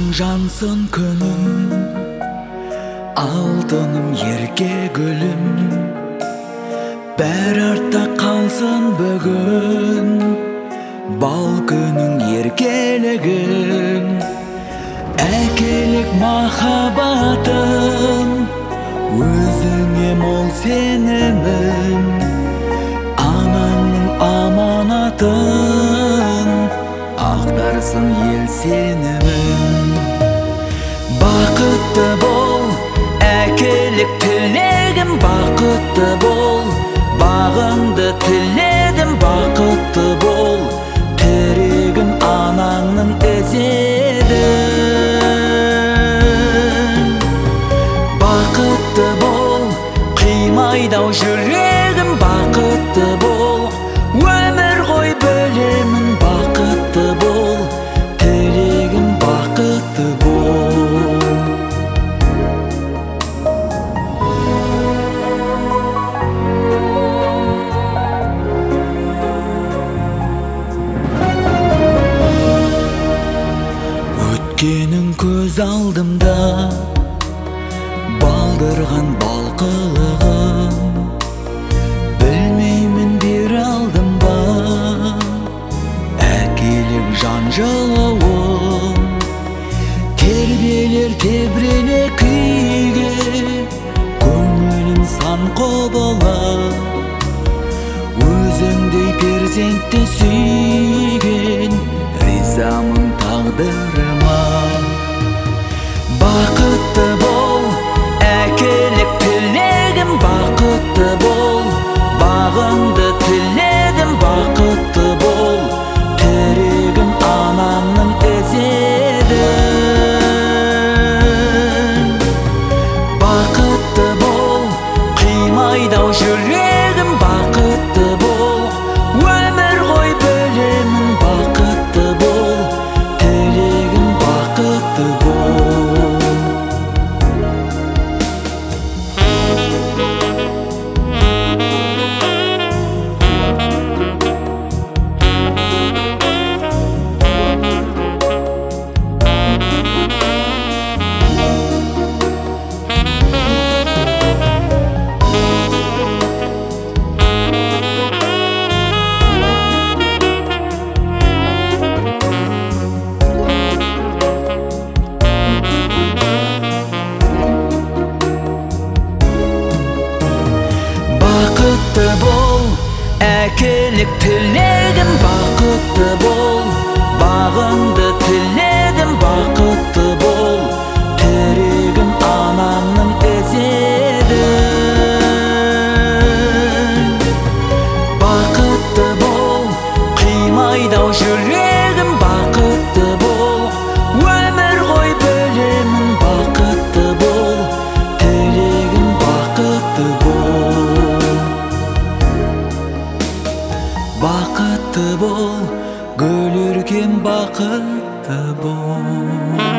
Jansın könüm, алтыным ерке гүлім, бәр артта қалсын бүгін, бал күнің еркелігің, әкелік махаббатым, өзіңе мол сенімім, анаңның аманатын, ақтарсын ел сенімін. Бақытты бол, әкелік тілегім, бақытты бол, бағыңды тіледім, бақытты бол, тірегім анаңның ізедің. Бақытты бол, қимайдау жүрегім, бақытты бол, өмір ғой білемін, бақытты бол, тілегім бақытты бол. Өткенің көз алдымда, балдырған балқылығым, білмеймін бере алдым ба, әкелік жан жылуым, тербелер тебірене күйге, көңілім сан құбылып, өзіңдей перзентті сүйген, ризамын тағдырыма. Бақытты бол, әкелік тілегім, бақытты бол, бағыңды тіледім, бақытты бол, тірегім анамның ізедің. Бақытты бол, қимайдау жүрегім, бақытты бол, өмір ғой білемін, бақытты бол, тілегім бақытты бол. Бақытты бол, әкелік тілегім, бақытты бол, бағыңды тіледім, бақытты бол, тірегім анамның ізедің. Бақытты бол, қимайдау жүрегім, бақытты бол, өмір ғой білемін, бақытты бол, тірегім бақытты бол. Бақытты бол, гүл өркен бақытты бол.